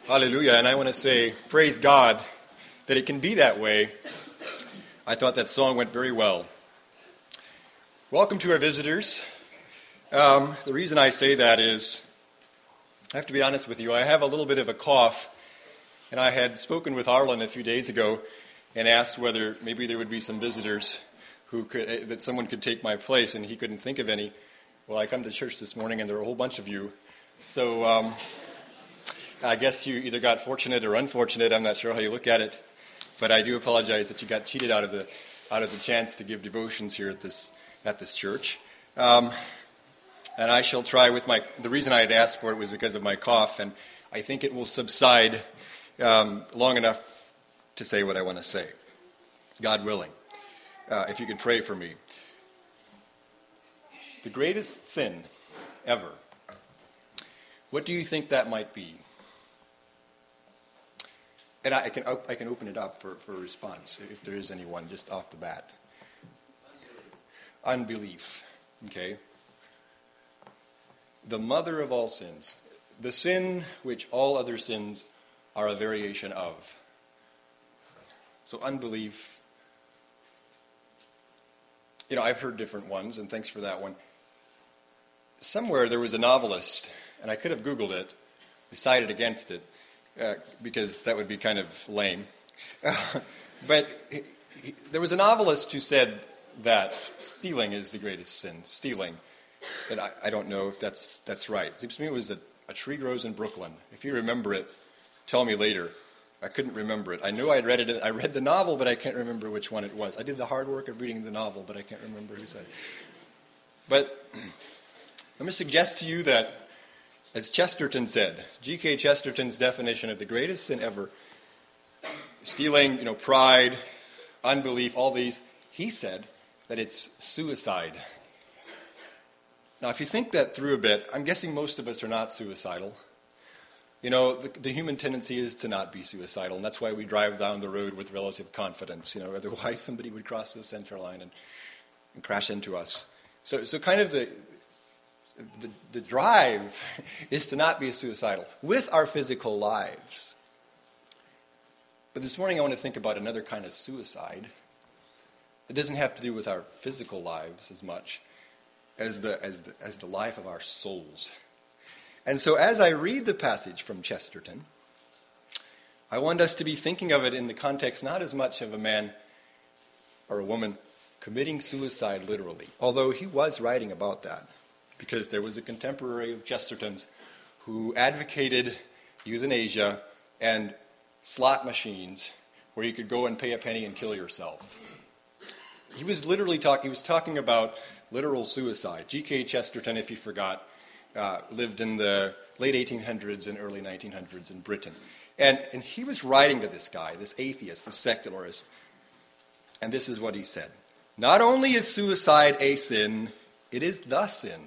Hallelujah. And I want to say, praise God that it can be that way. I thought that song went very well. Welcome to our visitors. The reason I say that is, I have to be honest with you, I have a little bit of a cough, and I had spoken with Arlen a few days ago and asked whether maybe there would be some visitors that someone could take my place, and he couldn't think of any. Well, I come to church this morning, and there are a whole bunch of you. So I guess you either got fortunate or unfortunate. I'm not sure how you look at it, but I do apologize that you got cheated out of the chance to give devotions here at this church. And I shall try with the reason I had asked for it was because of my cough, and I think it will subside long enough to say what I want to say, God willing. If you could pray for me. The greatest sin ever. What do you think that might be? And I can open it up for a response, if there is anyone, just off the bat. Unbelief. Okay. The mother of all sins. The sin which all other sins are a variation of. So unbelief. I've heard different ones, and thanks for that one. Somewhere there was a novelist, and I could have Googled it, decided against it, because that would be kind of lame. But there was a novelist who said that stealing is the greatest sin. Stealing. And I don't know if that's right. It seems to me it was A Tree Grows in Brooklyn. If you remember it, tell me later. I couldn't remember it. I knew I'd read it. I read the novel, but I can't remember which one it was. I did the hard work of reading the novel, but I can't remember who said it. But let me suggest to you that, as Chesterton said, G.K. Chesterton's definition of the greatest sin ever, stealing, pride, unbelief, all these, he said that it's suicide. Now, if you think that through a bit, I'm guessing most of us are not suicidal. The human tendency is to not be suicidal, and that's why we drive down the road with relative confidence. Otherwise somebody would cross the center line and crash into us. So kind of the drive is to not be suicidal with our physical lives. But this morning I want to think about another kind of suicide. It doesn't have to do with our physical lives as much as the life of our souls. And so as I read the passage from Chesterton, I want us to be thinking of it in the context not as much of a man or a woman committing suicide literally, although he was writing about that, because there was a contemporary of Chesterton's who advocated euthanasia and slot machines where you could go and pay a penny and kill yourself. He was talking about literal suicide. G.K. Chesterton, if you forgot, lived in the late 1800s and early 1900s in Britain. And he was writing to this guy, this atheist, this secularist, and this is what he said. Not only is suicide a sin, it is the sin.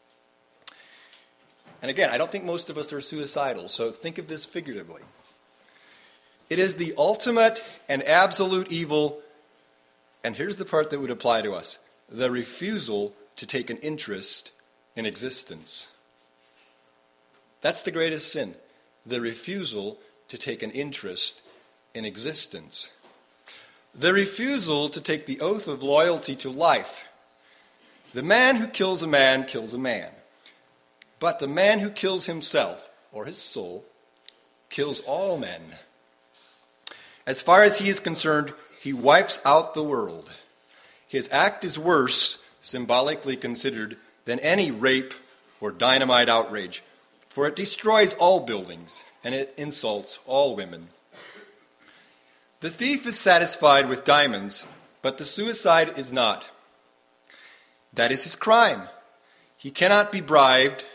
And again, I don't think most of us are suicidal, so think of this figuratively. It is the ultimate and absolute evil, and here's the part that would apply to us, the refusal to take an interest in existence. That's the greatest sin, the refusal to take an interest in existence. The refusal to take the oath of loyalty to life. The man who kills a man kills a man. But the man who kills himself, or his soul, kills all men. As far as he is concerned, he wipes out the world. His act is worse, symbolically considered, than any rape or dynamite outrage, for it destroys all buildings, and it insults all women. The thief is satisfied with diamonds, but the suicide is not. That is his crime. He cannot be bribed,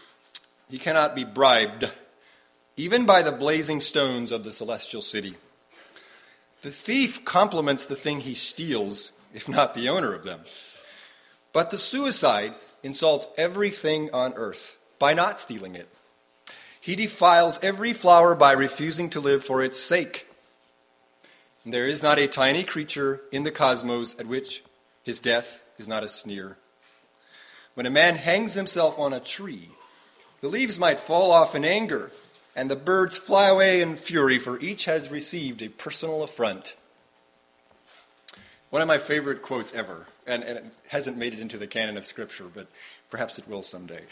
even by the blazing stones of the celestial city. The thief compliments the thing he steals, if not the owner of them. But the suicide insults everything on earth by not stealing it. He defiles every flower by refusing to live for its sake. And there is not a tiny creature in the cosmos at which his death is not a sneer. When a man hangs himself on a tree, the leaves might fall off in anger, and the birds fly away in fury, for each has received a personal affront. One of my favorite quotes ever, and it hasn't made it into the canon of Scripture, but perhaps it will someday.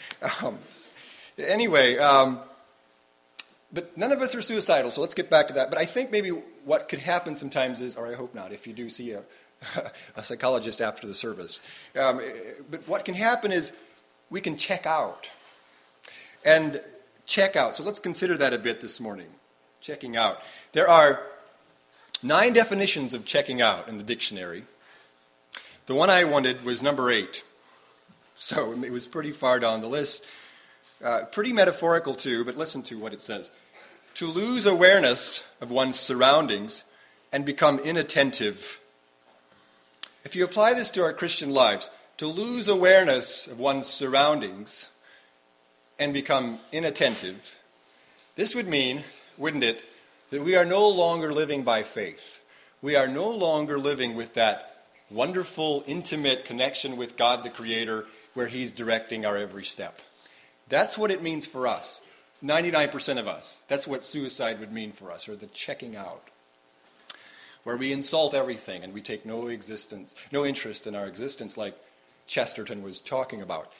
But none of us are suicidal, so let's get back to that. But I think maybe what could happen sometimes is, or I hope not, if you do see a psychologist after the service, but what can happen is we can check out. And check out. So let's consider that a bit this morning. Checking out. There are 9 definitions of checking out in the dictionary. The one I wanted was number 8. So it was pretty far down the list. Pretty metaphorical too, but listen to what it says. To lose awareness of one's surroundings and become inattentive. If you apply this to our Christian lives, to lose awareness of one's surroundings and become inattentive, this would mean, wouldn't it, that we are no longer living by faith. We are no longer living with that wonderful, intimate connection with God the Creator where He's directing our every step. That's what it means for us, 99% of us. That's what suicide would mean for us, or the checking out, where we insult everything and we take no interest in our existence, like Chesterton was talking about.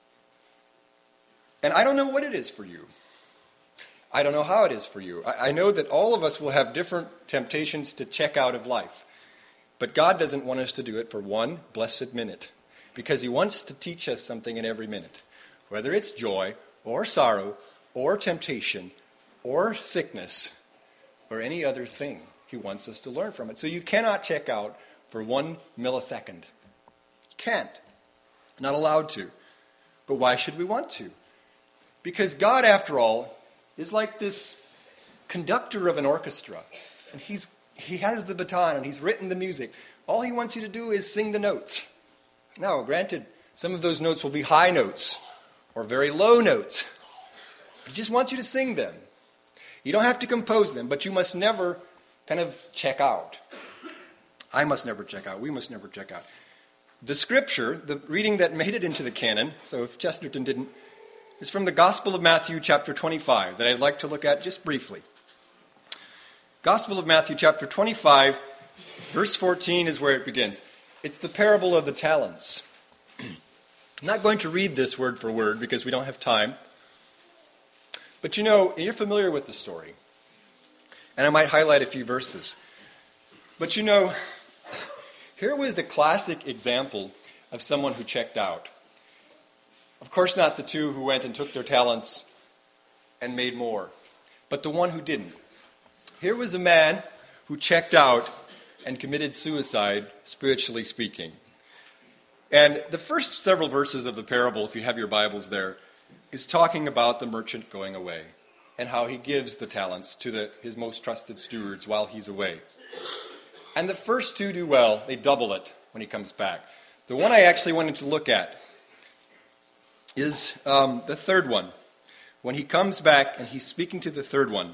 And I don't know what it is for you. I don't know how it is for you. I know that all of us will have different temptations to check out of life. But God doesn't want us to do it for one blessed minute, because He wants to teach us something in every minute. Whether it's joy, or sorrow, or temptation, or sickness, or any other thing, He wants us to learn from it. So you cannot check out for 1 millisecond. You can't. Not allowed to. But why should we want to? Because God, after all, is like this conductor of an orchestra. And He has the baton and He's written the music. All He wants you to do is sing the notes. Now, granted, some of those notes will be high notes or very low notes. He just wants you to sing them. You don't have to compose them, but you must never kind of check out. I must never check out. We must never check out. The Scripture, the reading that made it into the canon, so if Chesterton didn't, is from the Gospel of Matthew chapter 25 that I'd like to look at just briefly. Gospel of Matthew chapter 25, verse 14 is where it begins. It's the parable of the talents. I'm not going to read this word for word because we don't have time. But you know, you're familiar with the story. And I might highlight a few verses. But you know, here was the classic example of someone who checked out. Of course not the 2 who went and took their talents and made more, but the one who didn't. Here was a man who checked out and committed suicide, spiritually speaking. And the first several verses of the parable, if you have your Bibles there, is talking about the merchant going away and how he gives the talents to his most trusted stewards while he's away. And the first 2 do well. They double it when he comes back. The one I actually wanted to look at is the third one. When he comes back and he's speaking to the third one.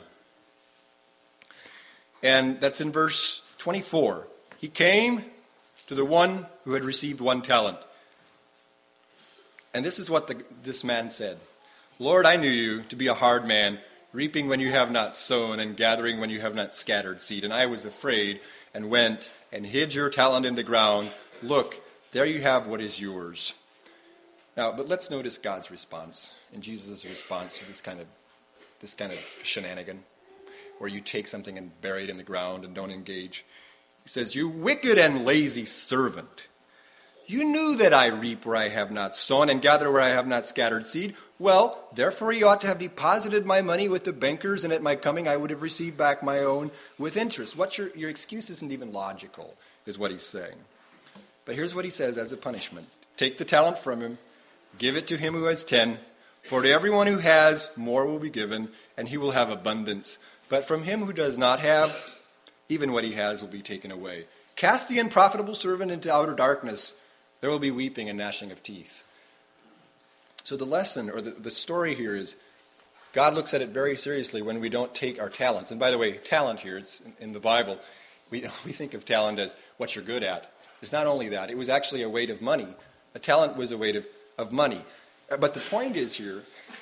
And that's in verse 24. He came to the one who had received 1 talent. And this is what this man said. Lord, I knew you to be a hard man, reaping when you have not sown and gathering when you have not scattered seed. And I was afraid and went and hid your talent in the ground. Look, there you have what is yours. Now, but let's notice God's response and Jesus' response to this kind of shenanigan, where you take something and bury it in the ground and don't engage. He says, you wicked and lazy servant. You knew that I reap where I have not sown and gather where I have not scattered seed. Well, therefore you ought to have deposited my money with the bankers, and at my coming I would have received back my own with interest. Your excuse isn't even logical, is what he's saying. But here's what he says as a punishment. Take the talent from him, give it to him who has 10, for to everyone who has, more will be given, and he will have abundance. But from him who does not have, even what he has will be taken away. Cast the unprofitable servant into outer darkness. There will be weeping and gnashing of teeth. So the lesson, or the story here is, God looks at it very seriously when we don't take our talents. And by the way, talent here, it's in the Bible, we think of talent as what you're good at. It's not only that, it was actually a weight of money. A talent was a weight of money. But the point is here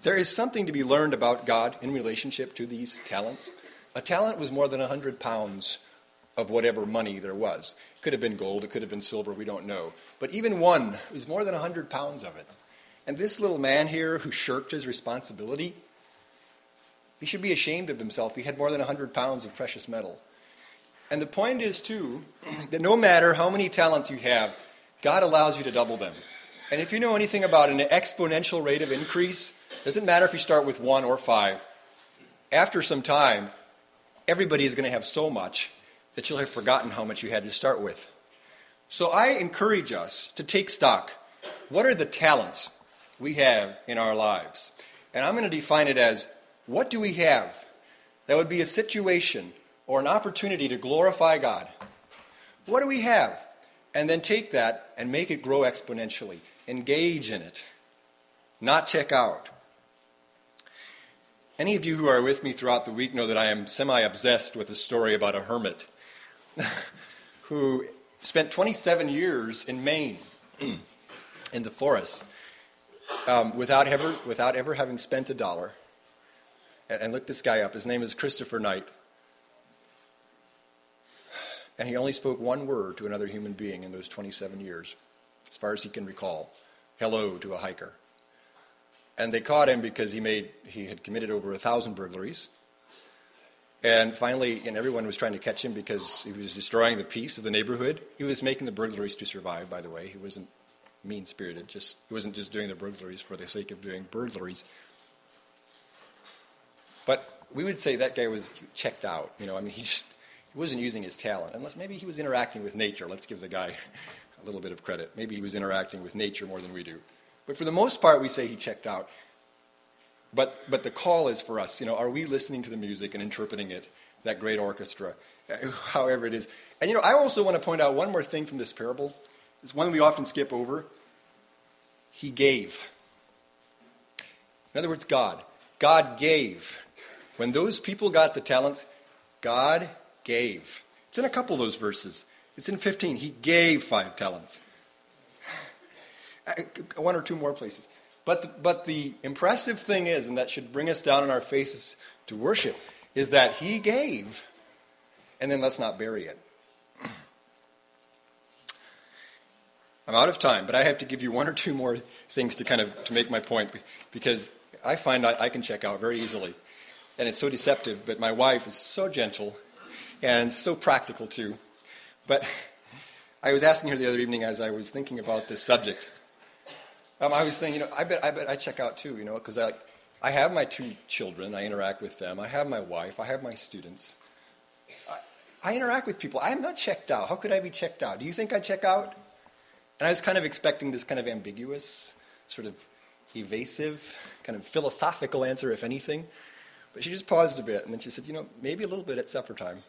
There is something to be learned about God in relationship to these talents. A talent was more than 100 pounds of whatever money there was. It could have been gold, it could have been silver, we don't know. But even one was more than 100 pounds of it. And this little man here who shirked his responsibility, he should be ashamed of himself. He had more than 100 pounds of precious metal. And the point is, too, that no matter how many talents you have, God allows you to double them. And if you know anything about an exponential rate of increase, it doesn't matter if you start with 1 or 5. After some time, everybody is going to have so much that you'll have forgotten how much you had to start with. So I encourage us to take stock. What are the talents we have in our lives? And I'm going to define it as, what do we have that would be a situation or an opportunity to glorify God? What do we have? And then take that and make it grow exponentially. Engage in it. Not check out. Any of you who are with me throughout the week know that I am semi-obsessed with a story about a hermit who spent 27 years in Maine, in the forest, without ever having spent $1. And look this guy up. His name is Christopher Knight. And he only spoke one word to another human being in those 27 years, as far as he can recall. Hello to a hiker. And they caught him because he had committed over 1,000 burglaries. And finally, everyone was trying to catch him because he was destroying the peace of the neighborhood. He was making the burglaries to survive, by the way. He wasn't mean-spirited. He wasn't just doing the burglaries for the sake of doing burglaries. But we would say that guy was checked out. He wasn't using his talent. Unless maybe he was interacting with nature. Let's give the guy a little bit of credit. Maybe he was interacting with nature more than we do. But for the most part, we say he checked out. But the call is for us, are we listening to the music and interpreting it, that great orchestra, however it is. And, I also want to point out one more thing from this parable. It's one we often skip over. He gave. In other words, God. God gave. When those people got the talents, God gave. It's in a couple of those verses. It's in 15. He gave 5 talents. 1 or 2 more places. But the impressive thing is, and that should bring us down on our faces to worship, is that he gave, and then let's not bury it. I'm out of time, but I have to give you 1 or 2 more things to make my point, because I find I can check out very easily. And it's so deceptive, but my wife is so gentle and so practical too. But I was asking her the other evening as I was thinking about this subject. I was saying, I bet I check out too, because I have my 2 children. I interact with them. I have my wife. I have my students. I interact with people. I am not checked out. How could I be checked out? Do you think I check out? And I was kind of expecting this kind of ambiguous, sort of evasive, kind of philosophical answer, if anything. But she just paused a bit, and then she said, maybe a little bit at supper time.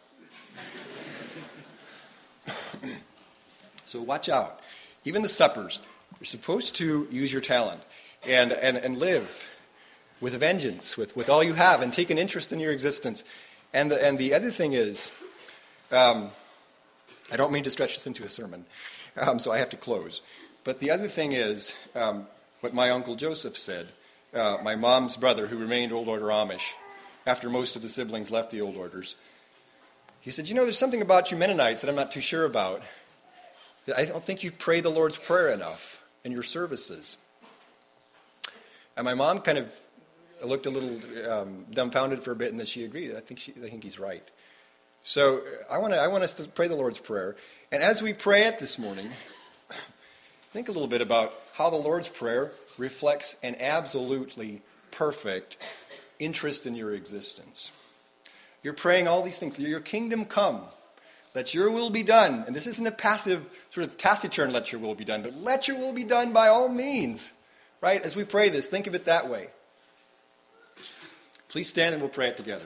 So watch out. Even the suppers. You're supposed to use your talent and live with a vengeance, with all you have, and take an interest in your existence. And the other thing is, I don't mean to stretch this into a sermon, so I have to close. But the other thing is what my Uncle Joseph said, my mom's brother, who remained Old Order Amish after most of the siblings left the Old Orders. He said, there's something about you Mennonites that I'm not too sure about. I don't think you pray the Lord's Prayer enough in your services. And my mom kind of looked a little dumbfounded for a bit, and then she agreed. I think he's right. So I want us to pray the Lord's Prayer. And as we pray it this morning, think a little bit about how the Lord's Prayer reflects an absolutely perfect interest in your existence. You're praying all these things. Your kingdom come. Let your will be done. And this isn't a passive, sort of taciturn let your will be done, but let your will be done by all means. Right? As we pray this, think of it that way. Please stand and we'll pray it together.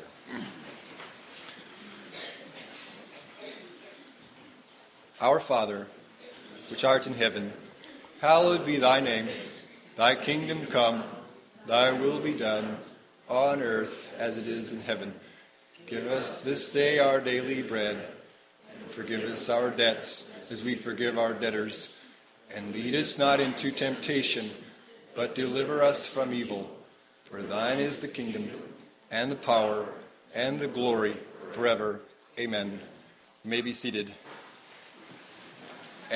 Our Father, which art in heaven, hallowed be thy name. Thy kingdom come, thy will be done, on earth as it is in heaven. Give us this day our daily bread. Forgive us our debts as we forgive our debtors. And lead us not into temptation, but deliver us from evil. For thine is the kingdom, and the power, and the glory, forever. Amen. You may be seated.